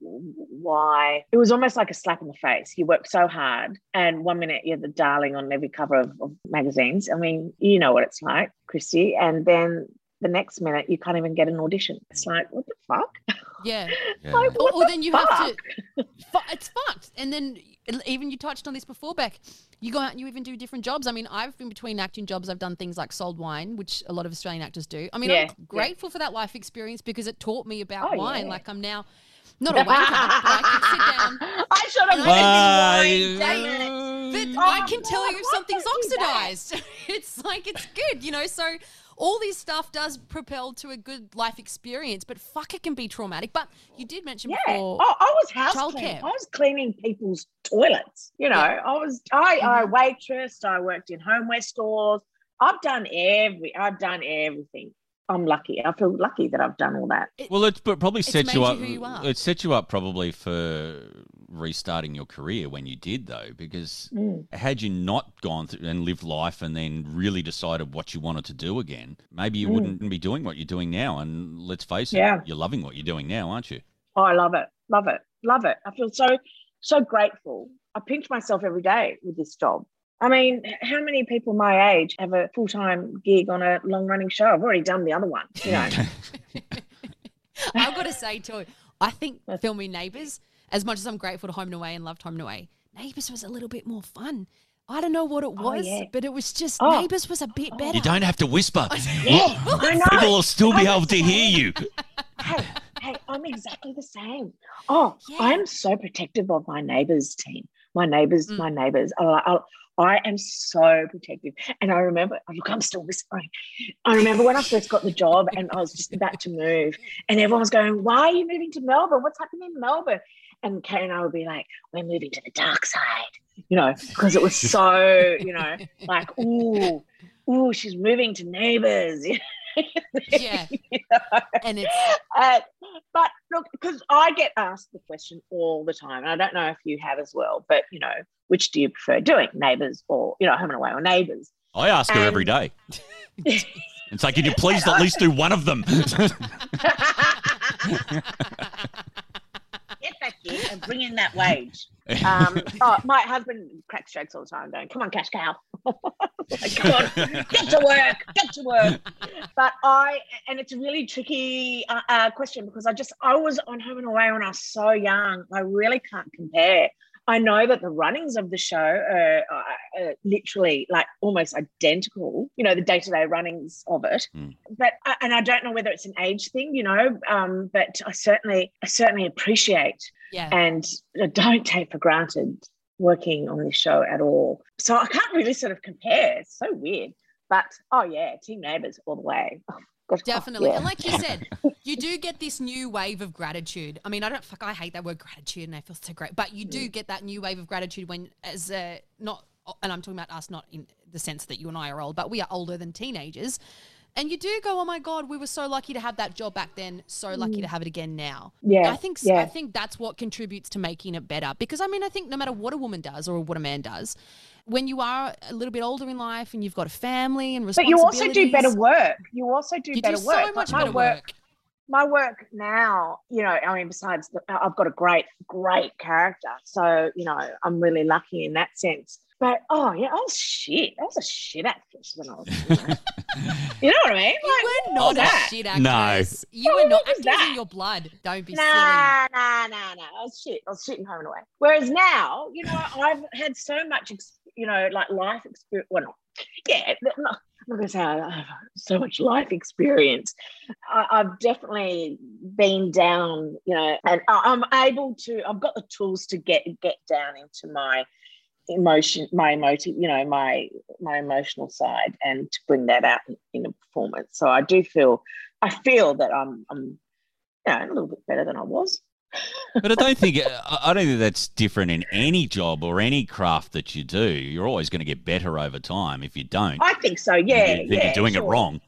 why. It was almost like a slap in the face. You work so hard and one minute you're the darling on every cover of, of magazines. I mean, you know what it's like, Christy. And then the next minute you can't even get an audition. It's like, what the fuck? Yeah. yeah. Like, or, or then you fuck? have to, it's fucked. And then even you touched on this before, Beck, you go out and you even do different jobs. I mean, I've been between acting jobs. I've done things like sold wine, which a lot of Australian actors do. I mean, yeah, I'm grateful yeah. for that life experience because it taught me about oh, wine. Yeah. Like I'm now not a wanker, but I can sit down. I should have been wine, damn it. But oh, I can tell you if something's oxidized. It's like, it's good, you know, so all this stuff does propel to a good life experience, but fuck, it can be traumatic. But you did mention yeah. before. Oh, I was house cleaning. I was cleaning people's toilets. You know, yeah. I was, I, mm-hmm. I waitressed, I worked in homeware stores. I've done every, I've done everything. I'm lucky. I feel lucky that I've done all that. It, well, it's probably set you up. You you it set you up probably for restarting your career when you did, though, because mm. had you not gone through and lived life and then really decided what you wanted to do again, maybe you mm. wouldn't be doing what you're doing now. And let's face it, yeah. you're loving what you're doing now, aren't you? Oh, I love it. Love it. Love it. I feel so, so grateful. I pinch myself every day with this job. I mean, how many people my age have a full-time gig on a long-running show? I've already done the other one, you know. I've got to say, too, I think filming Neighbours, as much as I'm grateful to Home and Away and loved Home and Away, Neighbours was a little bit more fun. I don't know what it was, oh, yeah. but it was just, oh. Neighbours was a bit better. You don't have to whisper. Yeah, I know. People will still be able to hear you. Hey, hey, I'm exactly the same. Oh, yeah. I'm so protective of my Neighbours team. My neighbours, mm. my neighbours. I, I, I am so protective. And I remember, look, I'm still whispering. I remember when I first got the job and I was just about to move and everyone was going, why are you moving to Melbourne? What's happening in Melbourne? And Kate and I would be like, we're moving to the dark side, you know, because it was so, you know, like, ooh, ooh, she's moving to Neighbours. Yeah. You know? And it's uh, but look, because I get asked the question all the time, and I don't know if you have as well, but you know, which do you prefer doing, Neighbours or, you know, Home and Away or Neighbours? I ask her and... every day. It's like, can you please at least do one of them? Get back here and bring in that wage. Um, oh, my husband cracks jokes all the time going, come on, cash cow. Like, come on, get to work, get to work. But I, and it's a really tricky uh, uh, question because I just, I was on Home and Away when I was so young. I really can't compare. I know that the runnings of the show are, are, are literally like almost identical, you know, the day-to-day runnings of it. Mm. But, and I don't know whether it's an age thing, you know, um, but I certainly, I certainly appreciate yeah. and don't take for granted working on this show at all. So I can't really sort of compare. It's so weird. But, oh, yeah, Team Neighbours all the way. Oh, gosh, Definitely. oh, yeah. And like you said, you do get this new wave of gratitude. I mean, I don't, fuck, I hate that word gratitude and I feel so great. But you do get that new wave of gratitude when, as a, not, and I'm talking about us, not in the sense that you and I are old, but we are older than teenagers. And you do go, oh my God, we were so lucky to have that job back then, so lucky to have it again now. Yeah, I think yeah. I think that's what contributes to making it better. Because I mean, I think no matter what a woman does or what a man does, when you are a little bit older in life and you've got a family and But you responsibilities. also do better work. You also do You better do work. so much Like, my better work. My work now, you know, I mean, besides, the, I've got a great, great character. So, you know, I'm really lucky in that sense. But, oh, yeah, I was shit. I was a shit actress when I was, you know, you know what I mean? Like, You were what was not a that? shit actress. You Well, were not. what was Acting's that? in your blood. Don't be Nah, silly. nah, nah, nah. I was shit. I was shitting home and away. Whereas now, you know, I've had so much, ex- you know, like life experience. Well, not, yeah, not, I'm not going to say I have so much life experience. I, I've definitely been down, you know, and I, I'm able to, I've got the tools to get get down into my emotion, my emotive, you know, my my emotional side, and to bring that out in, in a performance. So I do feel, I feel that I'm, I'm, you know, a little bit better than I was. But I don't think I don't think that's different in any job or any craft that you do. You're always going to get better over time. If you don't, I think so. Yeah, then yeah, you're doing sure. it wrong.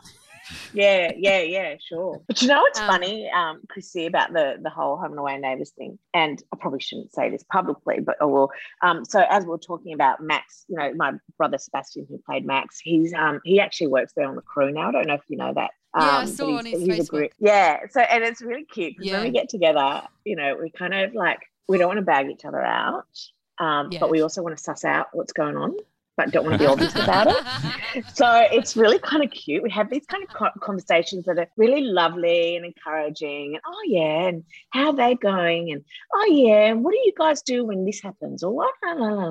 Yeah, yeah, yeah, sure. But you know what's Um, funny, um, Chrissy, about the the whole home and away neighbours thing, and I probably shouldn't say this publicly, but I will. Um, so as we're talking about Max, you know, my brother Sebastian, who played Max, he's um he actually works there on the crew now. I don't know if you know that. Um, Yeah, I but saw he's- on his he's a Facebook. great- yeah, so and it's really cute because Yeah. when we get together, you know, we kind of like we don't want to bag each other out, um, Yeah. but we also want to suss out what's going on, but don't want to be obvious about it. So it's really kind of cute. We have these kind of co- conversations that are really lovely and encouraging. And, oh, yeah, and how are they going? And, oh, yeah, and what do you guys do when this happens? Or what?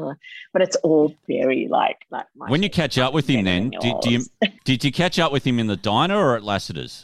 But it's all very like... like my When you catch up with him then, better do, than do you, yours. did you catch up with him in the diner or at Lassiter's?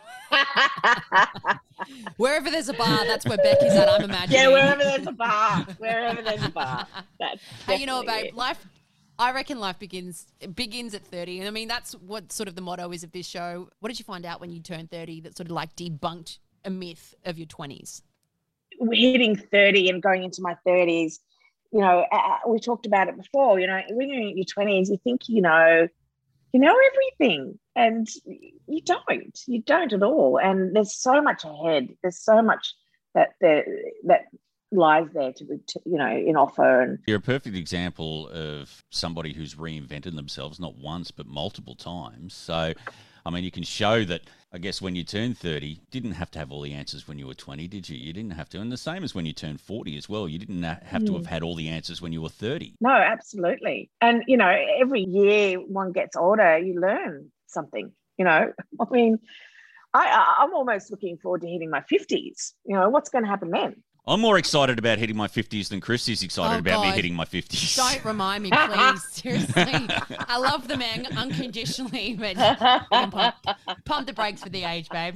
Wherever there's a bar, that's where Becky's at, I'm imagining. Yeah, wherever there's a bar. Wherever there's a bar. That's Hey, you know what, definitely babe? it. Life, I reckon life begins begins at thirty. And I mean, that's what sort of the motto is of this show. What did you find out when you turned thirty that sort of like debunked a myth of your twenties? Hitting thirty and going into my thirties, you know, uh, we talked about it before, you know, when you're in your twenties, you think, you know, you know everything, and you don't, you don't at all. And there's so much ahead. There's so much that there, that lies there to, to, you know, in offer. And You're a perfect example of somebody who's reinvented themselves not once but multiple times. So, I mean, you can show that, I guess, when you turn thirty, you didn't have to have all the answers when you were twenty, did you? You didn't have to. And the same as when you turned forty as well. You didn't ha- have to have had all the answers when you were thirty. no, absolutely. And, you know, every year one gets older, you learn something, you know. I mean, I, I- I'm almost looking forward to hitting my fifties. You know, what's going to happen then? I'm more excited about hitting my fifties than Chris is excited Oh, about me God. hitting my fifties. Don't remind me, please. Seriously. I love the man unconditionally, but pump, pump the brakes for the age, babe.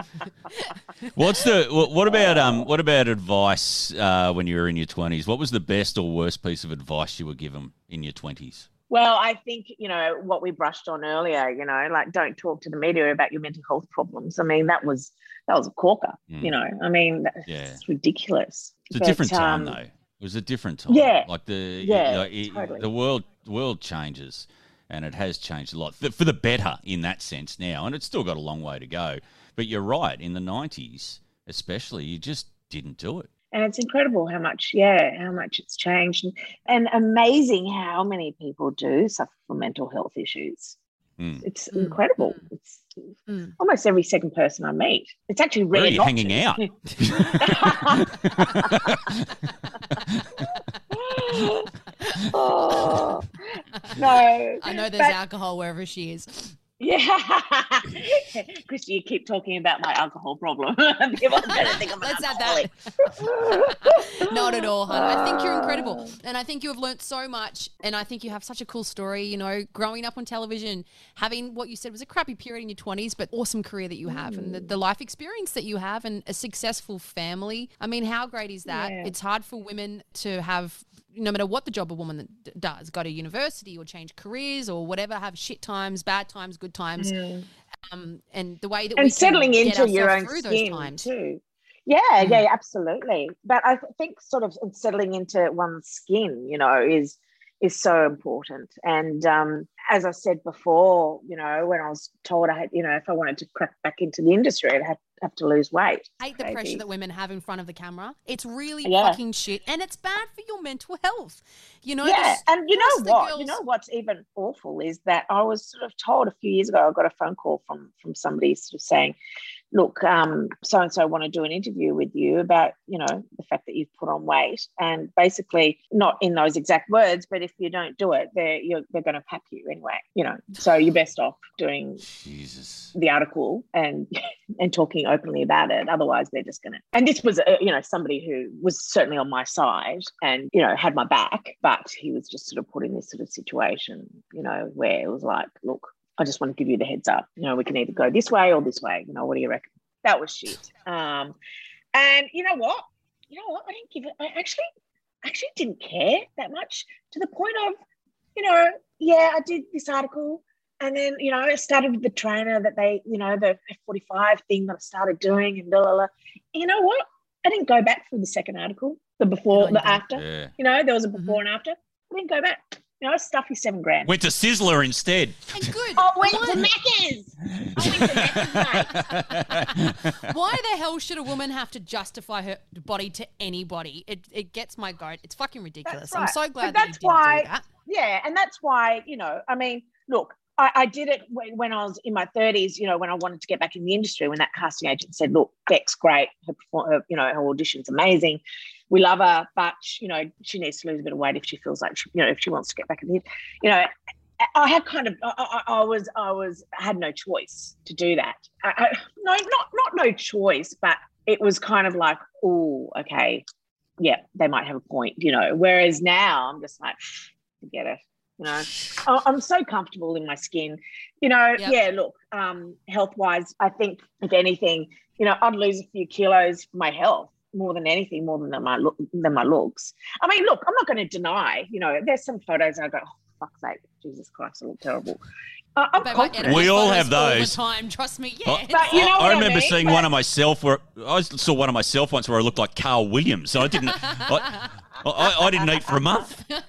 What's the what what about um what about advice uh, when you were in your twenties? What was the best or worst piece of advice you were given in your twenties? Well, I think, you know, what we brushed on earlier, you know, like don't talk to the media about your mental health problems. I mean, that was that was a corker, Mm. you know. I mean, that's Yeah. ridiculous. It's a But, different time um, though. It was a different time. Yeah. Like the Yeah, like, it- totally. the world the world changes, and it has changed a lot Th- for the better in that sense now, and it's still got a long way to go. But you're right. In the nineties, especially, you just didn't do it. And it's incredible how much, yeah, how much it's changed. And, and amazing how many people do suffer from mental health issues. Mm. It's incredible. It's Mm. almost every second person I meet. It's actually Where rare are you not hanging to. out? Oh, no. I know there's But- alcohol wherever she is. Yeah. Christy, you keep talking about my alcohol problem. People are going to think I'm an Let's add alcoholic. that. Not at all, hon. I think you're incredible. And I think you have learnt so much. And I think you have such a cool story, you know, growing up on television, having what you said was a crappy period in your twenties, but awesome career that you have mm. and the, the life experience that you have and a successful family. I mean, how great is that? Yeah. It's hard for women to have, no matter what the job a woman does, go to university or change careers or whatever, have shit times, bad times, good times. Mm. Um, and the way that and we settling can into get your own through skin those times. too. Yeah, mm. yeah, absolutely. But I think sort of settling into one's skin, you know, is is so important. And um, as I said before, you know, when I was told I had, you know, if I wanted to crack back into the industry, I'd have, have to lose weight. I hate the Maybe. pressure that women have in front of the camera. It's really yeah. fucking shit, and it's bad for your mental health. You know. Yeah, and you know what? Girls... You know what's even awful is that I was sort of told a few years ago. I got a phone call from from somebody sort of saying, look, um, so-and-so want to do an interview with you about, you know, the fact that you've put on weight. And basically, not in those exact words, but if you don't do it, they're, you're, they're going to pack you anyway, you know. So you're best off doing Jesus. the article and and talking openly about it. Otherwise, they're just going to... And this was, uh, you know, somebody who was certainly on my side and, you know, had my back, but he was just sort of put in this sort of situation, you know, where it was like, look, I just want to give you the heads up. You know, we can either go this way or this way. You know, what do you reckon? That was shit. Um, and you know what? You know what? I didn't give it. I actually, actually didn't care that much to the point of, you know, yeah, I did this article, and then you know, I started with the trainer that they, you know, the F forty-five thing that I started doing, and blah blah blah. You know what? I didn't go back for the second article, the before, the after. Yeah. You know, there was a before mm-hmm. and after. I didn't go back. You know, stuffy seven grand. Went to Sizzler instead. And good. I went to Macca's. I went to Macca's, mate. Why the hell should a woman have to justify her body to anybody? It it gets my goat. It's fucking ridiculous. Right. I'm so glad but that that's you didn't why, do that. Yeah, and that's why, you know, I mean, look, I, I did it when, when I was in my thirties, you know, when I wanted to get back in the industry, when that casting agent said, look, Beck's great. Her, her, you know, her audition's amazing. We love her, but, you know, she needs to lose a bit of weight if she feels like, she, you know, if she wants to get back in the, you know, I had kind of, I, I, I was, I was, I had no choice to do that. I, I, no, not, not no choice, but it was kind of like, oh, okay, yeah, they might have a point, you know, whereas now I'm just like, forget it. You know, I'm so comfortable in my skin. You know, yep. yeah, look, um, health-wise, I think, if anything, you know, I'd lose a few kilos for my health more than anything, more than my look, than my looks. I mean, look, I'm not going to deny, you know, there's some photos I go, oh, fuck's sake, Jesus Christ, I look terrible. Uh, I'm confident. We all have those. All the time, trust me, yeah. I, but you know I, I remember I mean? seeing but... one of myself where I saw one of myself once where I looked like Carl Williams. So I didn't, I, I, I didn't eat for a month. But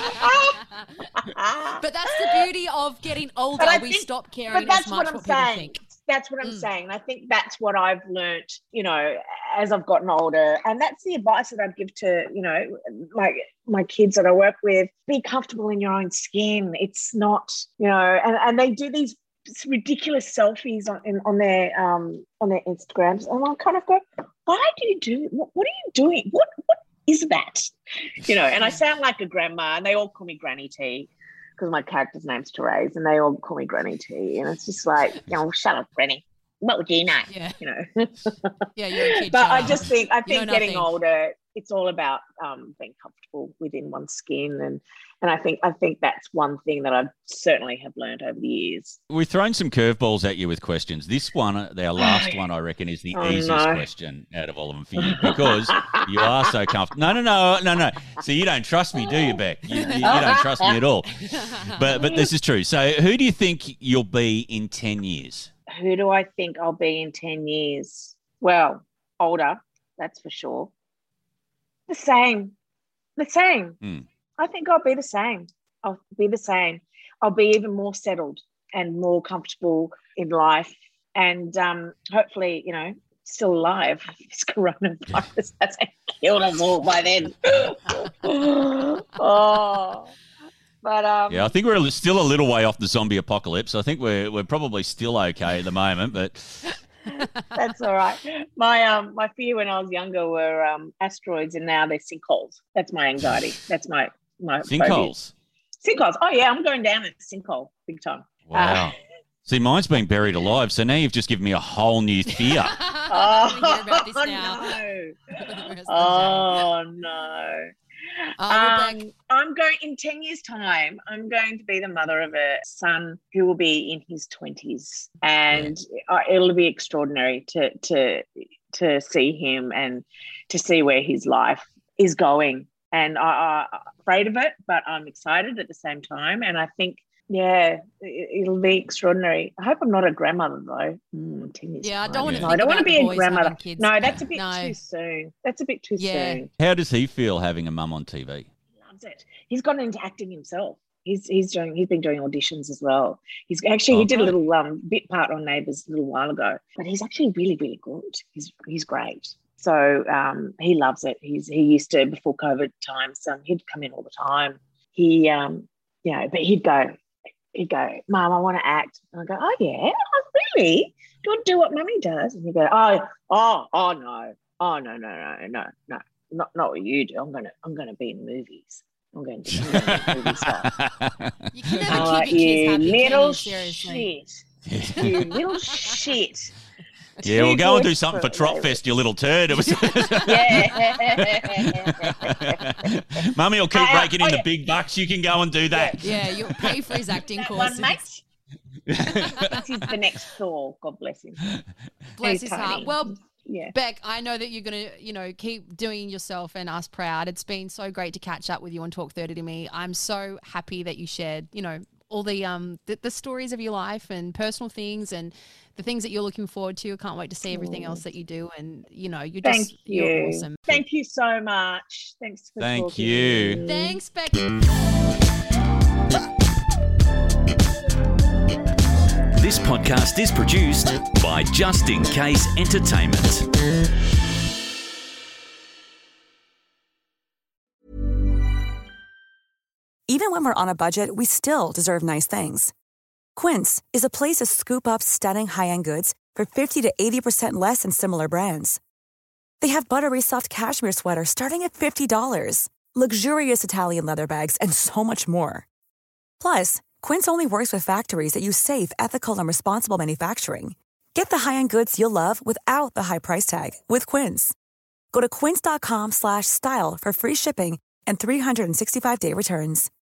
that's the beauty of getting older. We think, stop caring as much what, what people think. That's what I'm mm. saying. I think that's what I've learnt, you know, as I've gotten older. And that's the advice that I'd give to, you know, my my kids that I work with. Be comfortable in your own skin. It's not, you know, and, and they do these ridiculous selfies on in, on their um on their Instagrams. And I kind of go, why do you do what, what are you doing? What what is that? You know, and I sound like a grandma, and they all call me Granny T, because my character's name's Therese, and they all call me Granny T. And it's just like, you know, shut up, Granny. What would you know? Yeah. You know. Yeah, you're a kid. But I just think, I think you know getting nothing. older, it's all about um, being comfortable within one's skin, and and I think I think that's one thing that I certainly have learned over the years. We've thrown some curveballs at you with questions. This one, our last one, I reckon, is the oh, easiest no. question out of all of them for you, because you are so comfortable. No, no, no, no, no. So you don't trust me, do you, Beck? You, you, you don't trust me at all. But but this is true. So who do you think you'll be in ten years? Who do I think I'll be in ten years? Well, older, that's for sure. The same. The same. Mm. I think I'll be the same. I'll be the same. I'll be even more settled and more comfortable in life, and um, hopefully, you know, still alive. This coronavirus hasn't killed us all by then. Oh. But, um, yeah, I think we're still a little way off the zombie apocalypse. I think we're we're probably still okay at the moment, but that's all right. My um my fear when I was younger were um asteroids, and now they're sinkholes. That's my anxiety. That's my my sinkholes. Phobia. Sinkholes. Oh yeah, I'm going down a sinkhole big time. Wow. See, mine's been buried alive, so now you've just given me a whole new fear. oh, no. oh, no. Oh, um, I'm going, in ten years' time, I'm going to be the mother of a son who will be in his twenties. And yeah. it'll be extraordinary to, to, to see him and to see where his life is going. And I, I'm afraid of it, but I'm excited at the same time. And I think, yeah, it, it'll be extraordinary. I hope I'm not a grandmother, though. Mm, ten years yeah, I time. don't want to no, think I don't want to be a grandmother. No, that's a bit no. too soon. That's a bit too yeah. soon. How does he feel having a mum on T V? He loves it. He's gotten into acting himself. He's he's doing he's been doing auditions as well. He's actually oh, he did great. a little um bit part on Neighbours a little while ago, but he's actually really really good. He's he's great. So um, he loves it. He's he used to before COVID times. Um, he'd come in all the time. He um, you know, but he'd go, he'd go, Mum, I want to act. And I go, oh yeah, oh, really? Do you want to do what Mummy does? And he'd go, oh, oh, oh no, oh no, no, no, no, no, not not what you do. I'm gonna I'm gonna be in movies. I'm going to, I'm going to movie stuff. You can never uh, keep your kids happy, little seriously. shit. You little shit. Yeah, we'll go and do something for Trot Fest, you little turd. It was Mummy will keep uh, raking oh, in yeah. the big bucks. You can go and do that. Yeah, you'll pay for his acting that courses. one, mate. This is the next Thor. God bless him. Bless He's his tiny. heart. Well, yeah. Beck, I know that you're going to, you know, keep doing yourself and us proud. It's been so great to catch up with you on Talk thirty to me. I'm so happy that you shared, you know, all the um the, the stories of your life and personal things and the things that you're looking forward to. I can't wait to see everything else that you do. And, you know, you're Thank just you. you're awesome. Thank you so much. Thanks for Thank talking. you. Thanks, Becky. This podcast is produced by Just In Case Entertainment. Even when we're on a budget, we still deserve nice things. Quince is a place to scoop up stunning high-end goods for fifty to eighty percent less than similar brands. They have buttery soft cashmere sweaters starting at fifty dollars, luxurious Italian leather bags, and so much more. Plus, Quince only works with factories that use safe, ethical, and responsible manufacturing. Get the high-end goods you'll love without the high price tag with Quince. Go to quince.com slash style for free shipping and three sixty-five day returns.